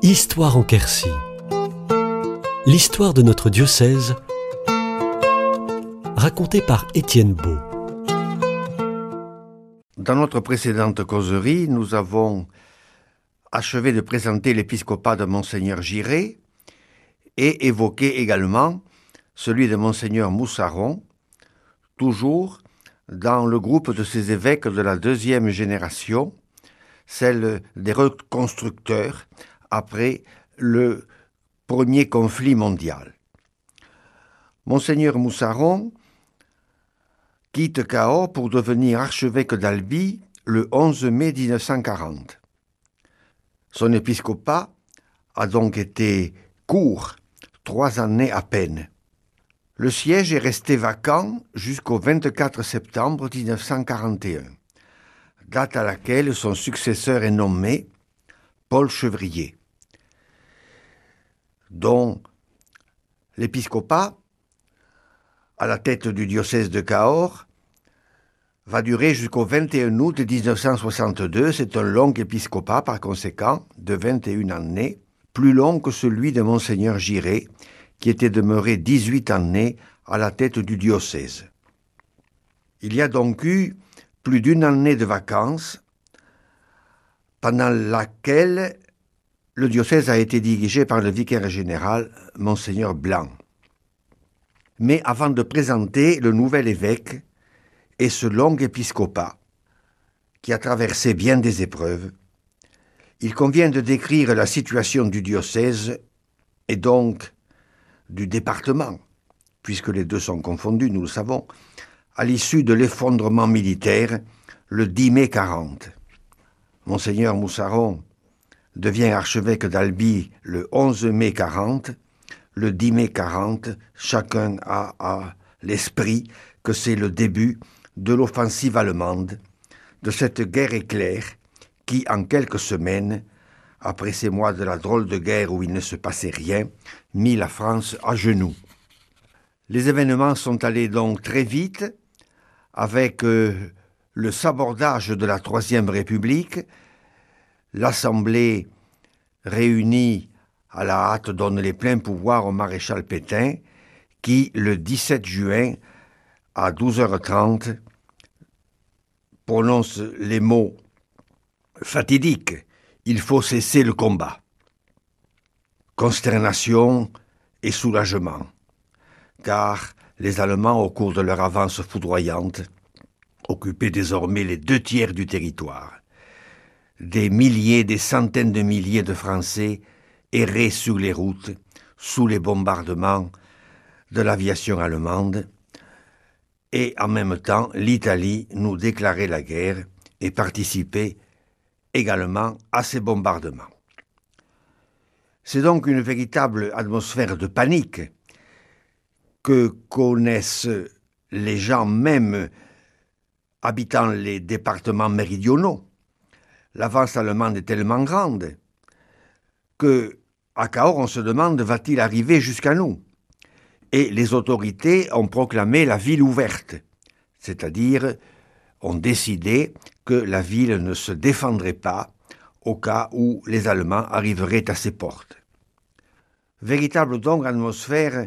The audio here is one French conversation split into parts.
Histoire en Quercy. L'histoire de notre diocèse, racontée par Étienne Beau. Dans notre précédente causerie, nous avons achevé de présenter l'épiscopat de Monseigneur Giré et évoqué également celui de Monseigneur Moussaron, toujours dans le groupe de ces évêques de la deuxième génération, celle des reconstructeurs après le premier conflit mondial. Monseigneur Moussaron quitte Cahors pour devenir archevêque d'Albi le 11 mai 1940. Son épiscopat a donc été court, 3 années à peine. Le siège est resté vacant jusqu'au 24 septembre 1941, date à laquelle son successeur est nommé, Paul Chevrier, dont l'épiscopat, à la tête du diocèse de Cahors, va durer jusqu'au 21 août 1962. C'est un long épiscopat, par conséquent, de 21 années, plus long que celui de Monseigneur Giré, qui était demeuré 18 années à la tête du diocèse. Il y a donc eu plus d'1 année de vacances, pendant laquelle le diocèse a été dirigé par le vicaire général, Monseigneur Blanc. Mais avant de présenter le nouvel évêque et ce long épiscopat, qui a traversé bien des épreuves, il convient de décrire la situation du diocèse et donc du département, puisque les deux sont confondus, nous le savons, à l'issue de l'effondrement militaire le 10 mai 40. Monseigneur Moussaron devient archevêque d'Albi le 11 mai 40. Le 10 mai 40, chacun a à l'esprit que c'est le début de l'offensive allemande, de cette guerre éclair qui, en quelques semaines, après ces mois de la drôle de guerre où il ne se passait rien, mit la France à genoux. Les événements sont allés donc très vite, avec le sabordage de la Troisième République. L'Assemblée réunie à la hâte donne les pleins pouvoirs au maréchal Pétain, qui, le 17 juin, à 12h30, prononce les mots fatidiques « Il faut cesser le combat ». Consternation et soulagement, car les Allemands, au cours de leur avance foudroyante, occupaient désormais les 2/3 du territoire. Des milliers, des centaines de milliers de Français erraient sur les routes, sous les bombardements de l'aviation allemande, et en même temps, l'Italie nous déclarait la guerre et participait également à ces bombardements. C'est donc une véritable atmosphère de panique que connaissent les gens même habitant les départements méridionaux. L'avance allemande est tellement grande que, à Cahors, on se demande, va-t-il arriver jusqu'à nous ? Et les autorités ont proclamé la ville ouverte, c'est-à-dire ont décidé que la ville ne se défendrait pas au cas où les Allemands arriveraient à ses portes. Véritable donc atmosphère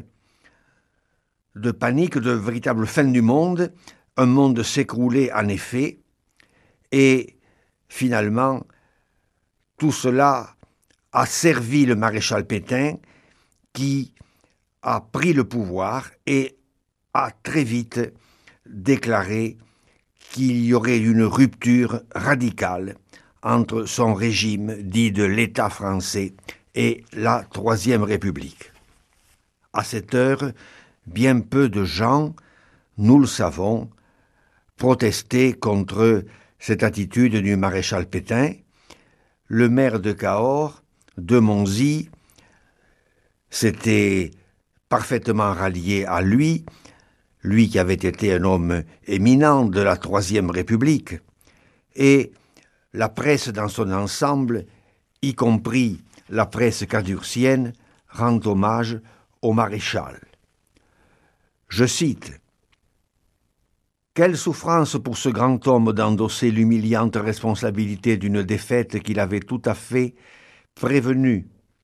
de panique, de véritable fin du monde. Un monde s'écroulait en effet, et finalement, tout cela a servi le maréchal Pétain, qui a pris le pouvoir et a très vite déclaré qu'il y aurait une rupture radicale entre son régime dit de l'État français et la Troisième République. À cette heure, bien peu de gens, nous le savons, protestaient contre cette attitude du maréchal Pétain. Le maire de Cahors, de Monzy, s'était parfaitement rallié à lui qui avait été un homme éminent de la Troisième République, et la presse dans son ensemble, y compris la presse cadurcienne, rend hommage au maréchal. Je cite « Quelle souffrance pour ce grand homme d'endosser l'humiliante responsabilité d'une défaite qu'il avait tout à fait prévenue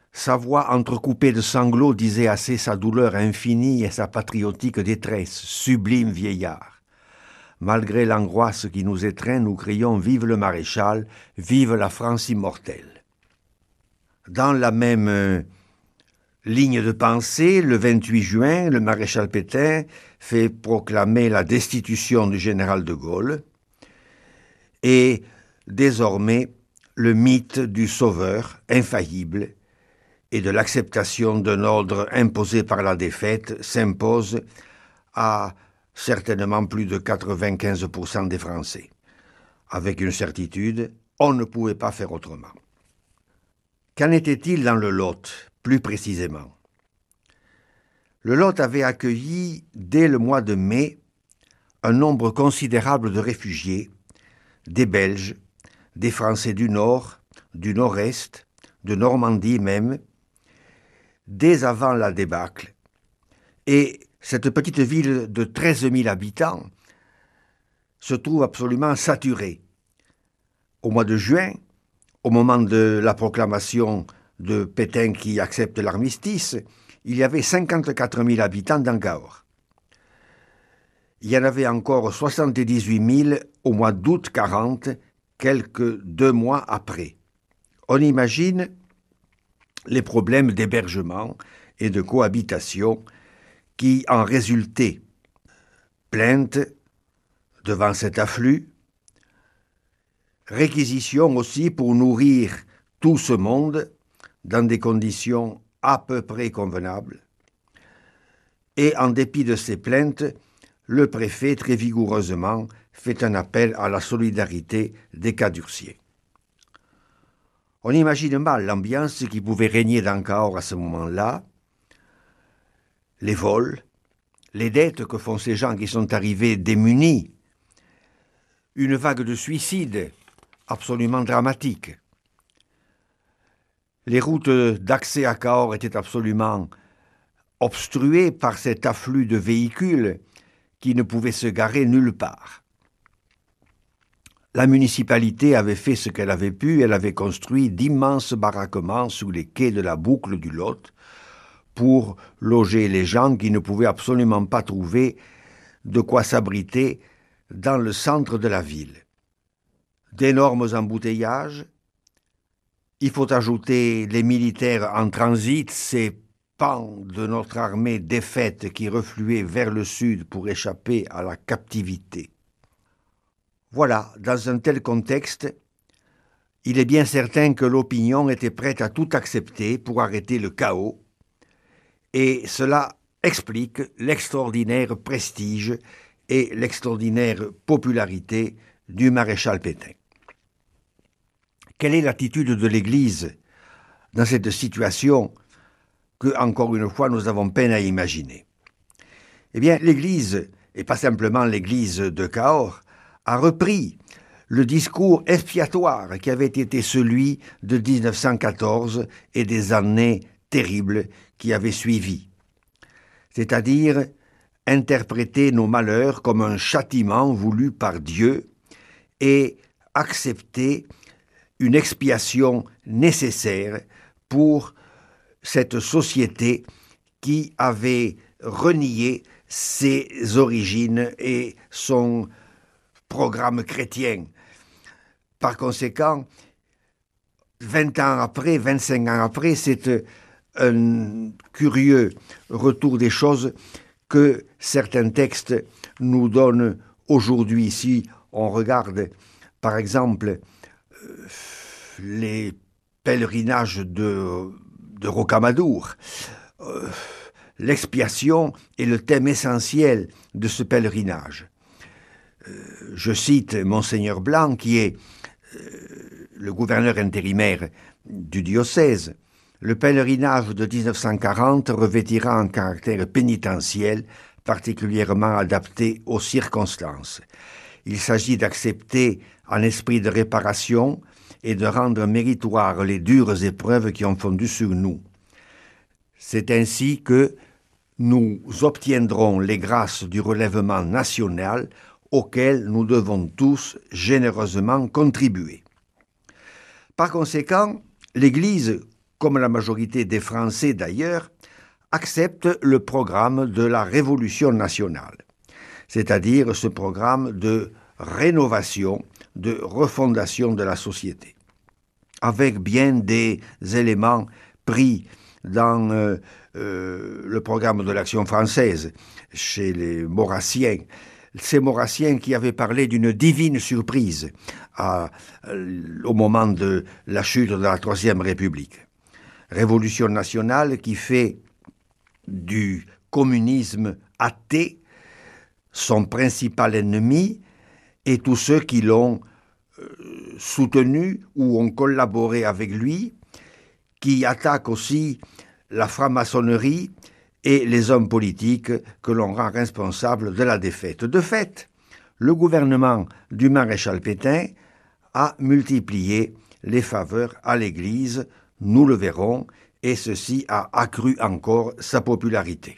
Sa voix entrecoupée de sanglots disait assez sa douleur infinie et sa patriotique détresse, sublime vieillard. Malgré l'angoisse qui nous étreint, nous crions « Vive le maréchal, vive la France immortelle !» Dans la même ligne de pensée, le 28 juin, le maréchal Pétain fait proclamer la destitution du général de Gaulle et désormais le mythe du sauveur infaillible et de l'acceptation d'un ordre imposé par la défaite s'impose à certainement plus de 95% des Français. Avec une certitude, on ne pouvait pas faire autrement. Qu'en était-il dans le Lot, plus précisément? Le Lot avait accueilli, dès le mois de mai, un nombre considérable de réfugiés, des Belges, des Français du Nord, du Nord-Est, de Normandie même, dès avant la débâcle. Et cette petite ville de 13 000 habitants se trouve absolument saturée. Au mois de juin, au moment de la proclamation de Pétain qui accepte l'armistice, il y avait 54 000 habitants dans Cahors. Il y en avait encore 78 000 au mois d'août 40, quelques 2 mois après. On imagine les problèmes d'hébergement et de cohabitation qui en résultaient. Plaintes devant cet afflux, réquisition aussi pour nourrir tout ce monde dans des conditions à peu près convenables. Et en dépit de ces plaintes, le préfet, très vigoureusement, fait un appel à la solidarité des Cadurciers. On imagine mal l'ambiance qui pouvait régner dans Cahors à ce moment-là, les vols, les dettes que font ces gens qui sont arrivés démunis, une vague de suicides absolument dramatique. Les routes d'accès à Cahors étaient absolument obstruées par cet afflux de véhicules qui ne pouvaient se garer nulle part. La municipalité avait fait ce qu'elle avait pu, elle avait construit d'immenses baraquements sous les quais de la boucle du Lot pour loger les gens qui ne pouvaient absolument pas trouver de quoi s'abriter dans le centre de la ville. D'énormes embouteillages. Il faut ajouter les militaires en transit, ces pans de notre armée défaite qui refluaient vers le sud pour échapper à la captivité. Voilà, dans un tel contexte, il est bien certain que l'opinion était prête à tout accepter pour arrêter le chaos, et cela explique l'extraordinaire prestige et l'extraordinaire popularité du maréchal Pétain. Quelle est l'attitude de l'Église dans cette situation que, encore une fois, nous avons peine à imaginer? Eh bien, l'Église, et pas simplement l'Église de Cahors, a repris le discours expiatoire qui avait été celui de 1914 et des années terribles qui avaient suivi. C'est-à-dire interpréter nos malheurs comme un châtiment voulu par Dieu et accepter une expiation nécessaire pour cette société qui avait renié ses origines et son programme chrétien. Par conséquent, 20 ans après, 25 ans après, c'est un curieux retour des choses que certains textes nous donnent aujourd'hui. Ici, on regarde, par exemple, les pèlerinages de Rocamadour. L'expiation est le thème essentiel de ce pèlerinage. Je cite Monseigneur Blanc, qui est le gouverneur intérimaire du diocèse. Le pèlerinage de 1940 revêtira un caractère pénitentiel particulièrement adapté aux circonstances. Il s'agit d'accepter un esprit de réparation et de rendre méritoires les dures épreuves qui ont fondu sur nous. C'est ainsi que nous obtiendrons les grâces du relèvement national auquel nous devons tous généreusement contribuer. Par conséquent, l'Église, comme la majorité des Français d'ailleurs, accepte le programme de la Révolution nationale, c'est-à-dire ce programme de rénovation, de refondation de la société, avec bien des éléments pris dans le programme de l'Action française, chez les Maurrassiens, ces Maurrassiens qui avaient parlé d'une divine surprise au moment de la chute de la Troisième République. Révolution nationale qui fait du communisme athée son principal ennemi, et tous ceux qui l'ont soutenu ou ont collaboré avec lui, qui attaquent aussi la franc-maçonnerie et les hommes politiques que l'on rend responsables de la défaite. De fait, le gouvernement du maréchal Pétain a multiplié les faveurs à l'Église, nous le verrons, et ceci a accru encore sa popularité.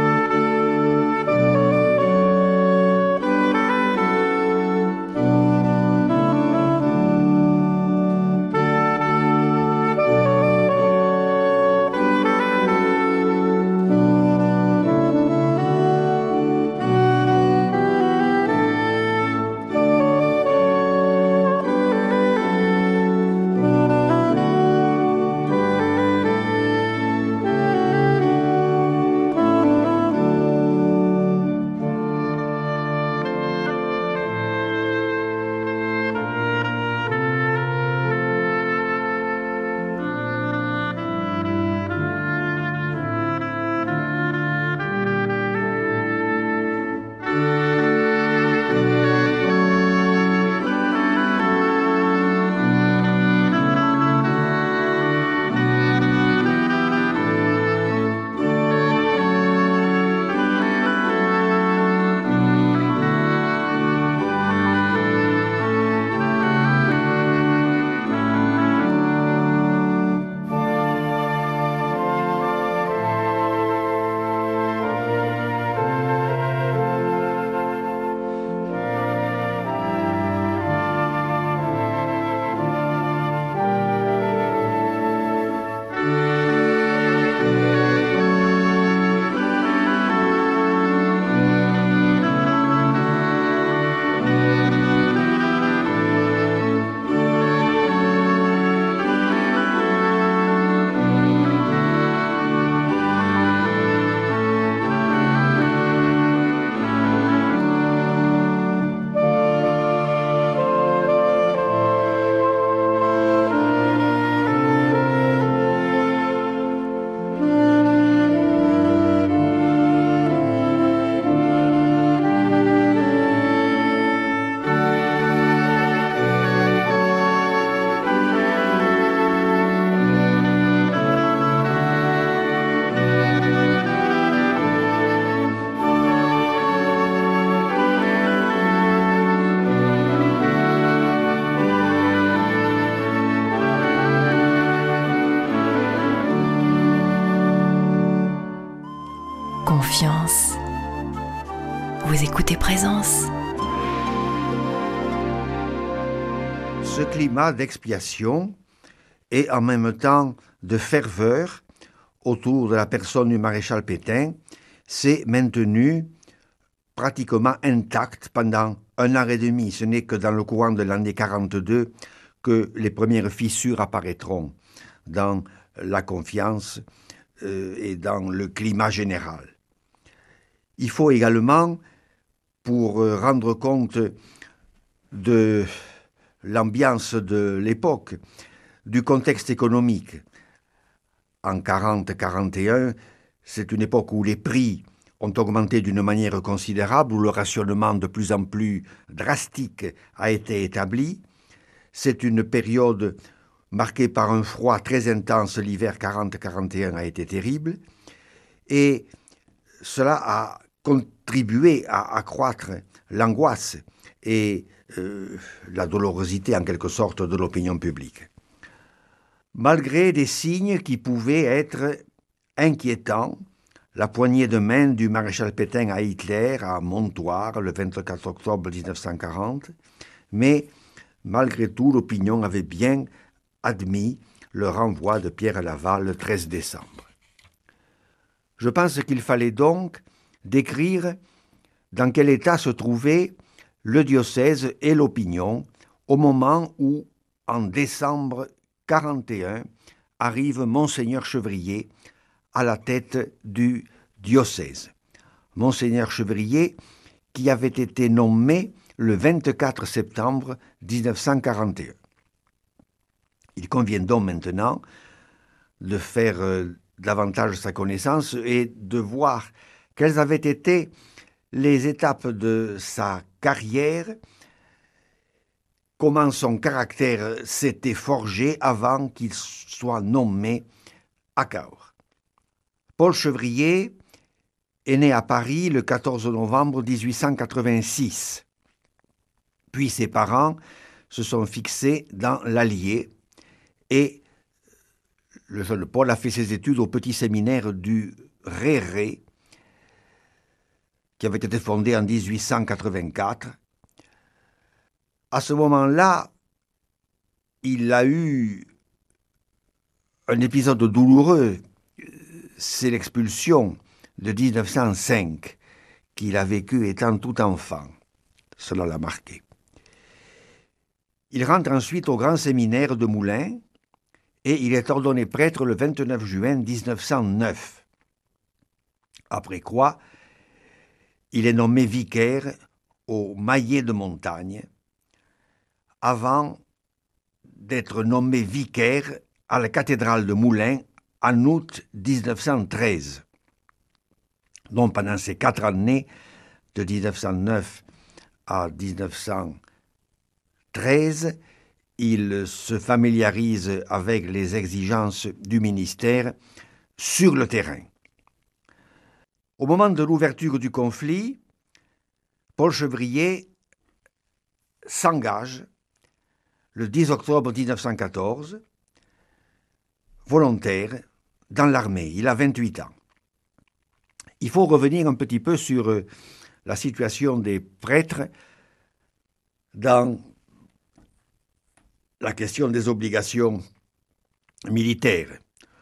Confiance. Vous écoutez Présence. Ce climat d'expiation et en même temps de ferveur autour de la personne du maréchal Pétain s'est maintenu pratiquement intact pendant 1 an et demi. Ce n'est que dans le courant de l'année 42 que les premières fissures apparaîtront dans la confiance et dans le climat général. Il faut également, pour rendre compte de l'ambiance de l'époque, du contexte économique. En 40-41, c'est une époque où les prix ont augmenté d'une manière considérable, où le rationnement de plus en plus drastique a été établi. C'est une période marquée par un froid très intense. L'hiver 40-41 a été terrible. Et cela a contribué à accroître l'angoisse et la doulourosité en quelque sorte de l'opinion publique. Malgré des signes qui pouvaient être inquiétants, la poignée de main du maréchal Pétain à Hitler à Montoire le 24 octobre 1940, mais malgré tout l'opinion avait bien admis le renvoi de Pierre Laval le 13 décembre. Je pense qu'il fallait donc décrire dans quel état se trouvait le diocèse et l'opinion au moment où, en décembre 41, arrive Monseigneur Chevrier à la tête du diocèse. Monseigneur Chevrier qui avait été nommé le 24 septembre 1941. Il convient donc maintenant de faire davantage sa connaissance et de voir quelles avaient été les étapes de sa carrière, comment son caractère s'était forgé avant qu'il soit nommé à Cahors. Paul Chevrier est né à Paris le 14 novembre 1886. Puis ses parents se sont fixés dans l'Allier et le jeune Paul a fait ses études au petit séminaire du Réré, qui avait été fondé en 1884. À ce moment-là, il a eu un épisode douloureux, c'est l'expulsion de 1905 qu'il a vécu étant tout enfant. Cela l'a marqué. Il rentre ensuite au grand séminaire de Moulins et il est ordonné prêtre le 29 juin 1909. Après quoi, il est nommé vicaire au Maillet de Montagne avant d'être nommé vicaire à la cathédrale de Moulins en août 1913. Donc pendant ces 4 années, de 1909 à 1913, il se familiarise avec les exigences du ministère sur le terrain. Au moment de l'ouverture du conflit, Paul Chevrier s'engage le 10 octobre 1914, volontaire, dans l'armée. Il a 28 ans. Il faut revenir un petit peu sur la situation des prêtres dans la question des obligations militaires.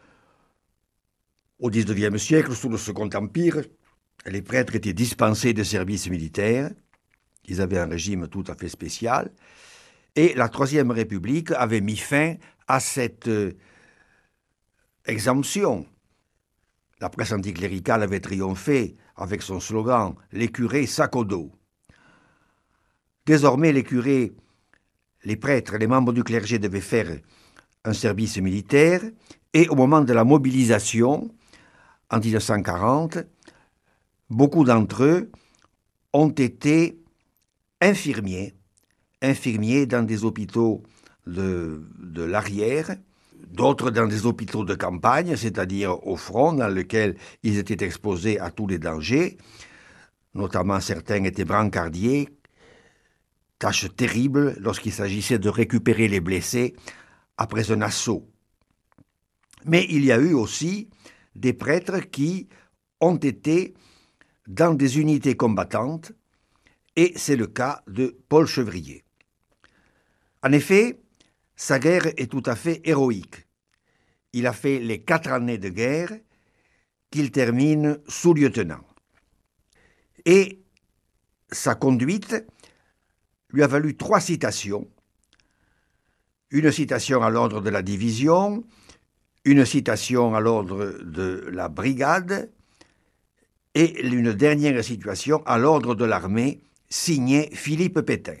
Au XIXe siècle, sous le Second Empire, les prêtres étaient dispensés de services militaires. Ils avaient un régime tout à fait spécial. Et la Troisième République avait mis fin à cette exemption. La presse anticléricale avait triomphé avec son slogan « Les curés sac au dos ». Désormais, les curés, les prêtres, les membres du clergé devaient faire un service militaire et au moment de la mobilisation, en 1940, beaucoup d'entre eux ont été infirmiers dans des hôpitaux de l'arrière, d'autres dans des hôpitaux de campagne, c'est-à-dire au front, dans lesquels ils étaient exposés à tous les dangers. Notamment, certains étaient brancardiers, tâche terrible lorsqu'il s'agissait de récupérer les blessés après un assaut. Mais il y a eu aussi des prêtres qui ont été dans des unités combattantes, et c'est le cas de Paul Chevrier. En effet, sa guerre est tout à fait héroïque. Il a fait les 4 années de guerre qu'il termine sous-lieutenant. Et sa conduite lui a valu 3 citations. Une citation à l'ordre de la division, une citation à l'ordre de la brigade et une dernière citation à l'ordre de l'armée signée Philippe Pétain.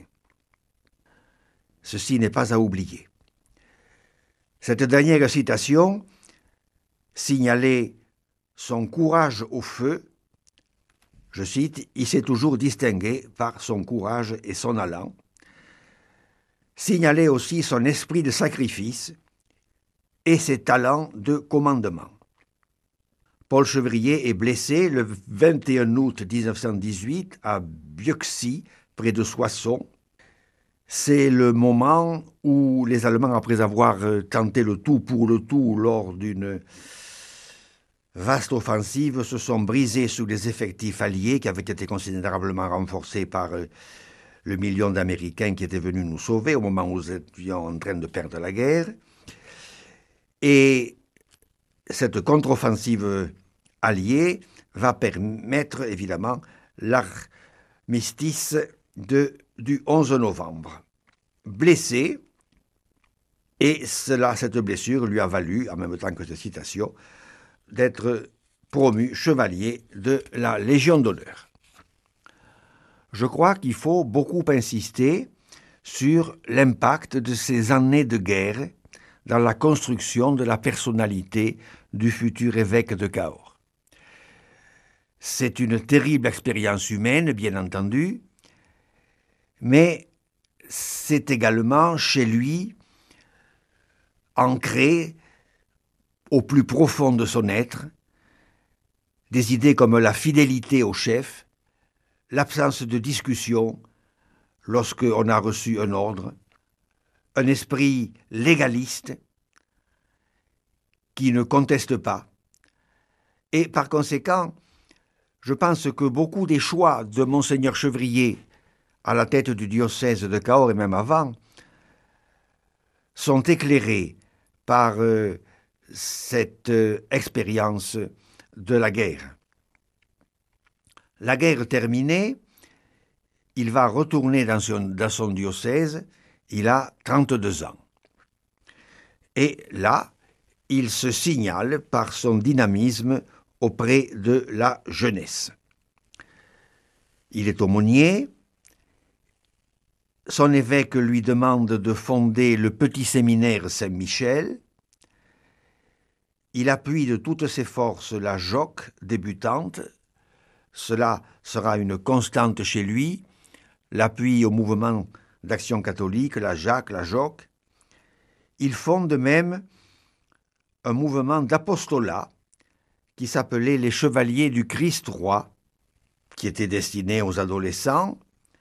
Ceci n'est pas à oublier. Cette dernière citation signalait son courage au feu. Je cite, « Il s'est toujours distingué par son courage et son allant », signalait aussi son esprit de sacrifice et ses talents de commandement. Paul Chevrier est blessé le 21 août 1918 à Bieuxy, près de Soissons. C'est le moment où les Allemands, après avoir tenté le tout pour le tout lors d'une vaste offensive, se sont brisés sous les effectifs alliés qui avaient été considérablement renforcés par le million d'Américains qui étaient venus nous sauver au moment où nous étions en train de perdre la guerre. Et cette contre-offensive alliée va permettre évidemment l'armistice du 11 novembre. Blessé, et cette blessure lui a valu, en même temps que cette citation, d'être promu chevalier de la Légion d'honneur. Je crois qu'il faut beaucoup insister sur l'impact de ces années de guerre dans la construction de la personnalité du futur évêque de Cahors. C'est une terrible expérience humaine, bien entendu, mais c'est également chez lui ancré au plus profond de son être des idées comme la fidélité au chef, l'absence de discussion lorsqu'on a reçu un ordre, un esprit légaliste qui ne conteste pas. Et par conséquent, je pense que beaucoup des choix de Monseigneur Chevrier à la tête du diocèse de Cahors et même avant sont éclairés par cette expérience de la guerre. La guerre terminée, il va retourner dans son diocèse, il a 32 ans. Et là, il se signale par son dynamisme auprès de la jeunesse. Il est aumônier, son évêque lui demande de fonder le petit séminaire Saint-Michel. Il appuie de toutes ses forces la JOC débutante. Cela sera une constante chez lui, l'appui au mouvement d'action catholique, la JAC, la JOC. Il fonde même un mouvement d'apostolat qui s'appelait les Chevaliers du Christ Roi, qui était destiné aux adolescents.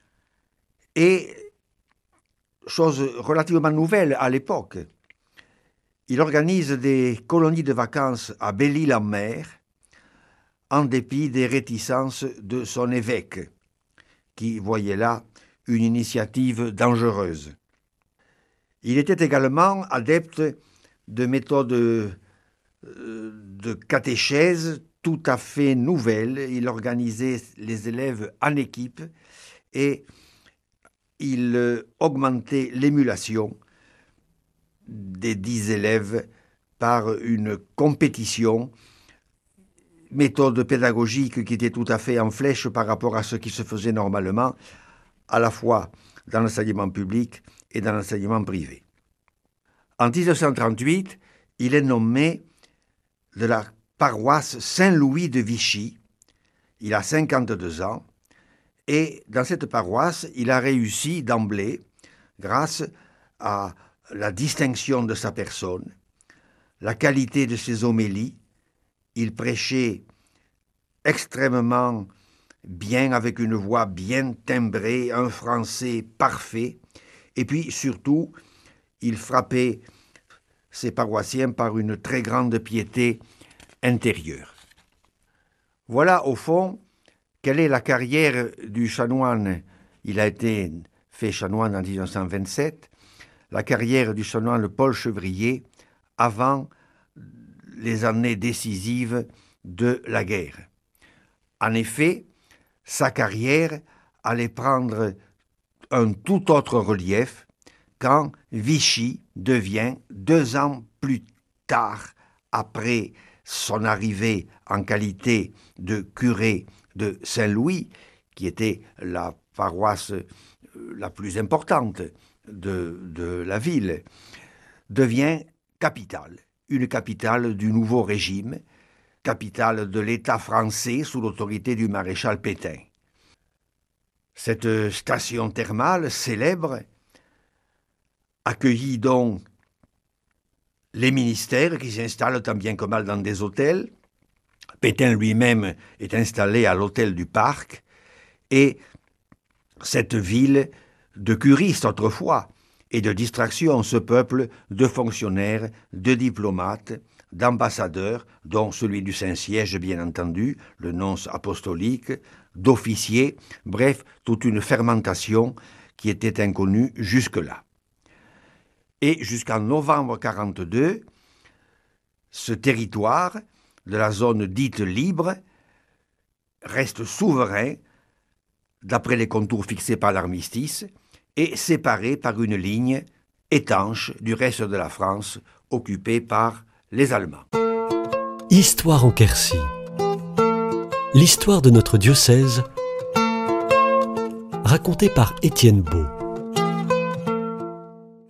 Et, chose relativement nouvelle à l'époque, il organise des colonies de vacances à Belle-Île-en-Mer, en dépit des réticences de son évêque, qui voyait là une initiative dangereuse. Il était également adepte de méthodes de catéchèse tout à fait nouvelles. Il organisait les élèves en équipe et il augmentait l'émulation des 10 élèves par une compétition, méthode pédagogique qui était tout à fait en flèche par rapport à ce qui se faisait normalement, à la fois dans l'enseignement public et dans l'enseignement privé. En 1938, il est nommé de la paroisse Saint-Louis de Vichy. Il a 52 ans et dans cette paroisse, il a réussi d'emblée, grâce à la distinction de sa personne, la qualité de ses homélies. Il prêchait extrêmement bien, avec une voix bien timbrée, un français parfait, et puis surtout, il frappait ses paroissiens par une très grande piété intérieure. Voilà, au fond, quelle est la carrière du chanoine. Il a été fait chanoine en 1927, la carrière du chanoine Paul Chevrier avant les années décisives de la guerre. En effet, sa carrière allait prendre un tout autre relief quand Vichy devient, 2 ans plus tard, après son arrivée en qualité de curé de Saint-Louis, qui était la paroisse la plus importante de la ville, devient capitale, une capitale du nouveau régime, capitale de l'État français sous l'autorité du maréchal Pétain. Cette station thermale célèbre accueillit donc les ministères qui s'installent tant bien que mal dans des hôtels. Pétain lui-même est installé à l'hôtel du Parc, et cette ville de curistes autrefois et de distraction, ce peuple de fonctionnaires, de diplomates, d'ambassadeurs, dont celui du Saint-Siège bien entendu, le nonce apostolique, d'officiers, bref, toute une fermentation qui était inconnue jusque-là. Et jusqu'en novembre 1942, Ce territoire de la zone dite libre reste souverain d'après les contours fixés par l'armistice et séparé par une ligne étanche du reste de la France occupée par les Allemands. Histoire en Quercy. L'histoire de notre diocèse racontée par Étienne Beau.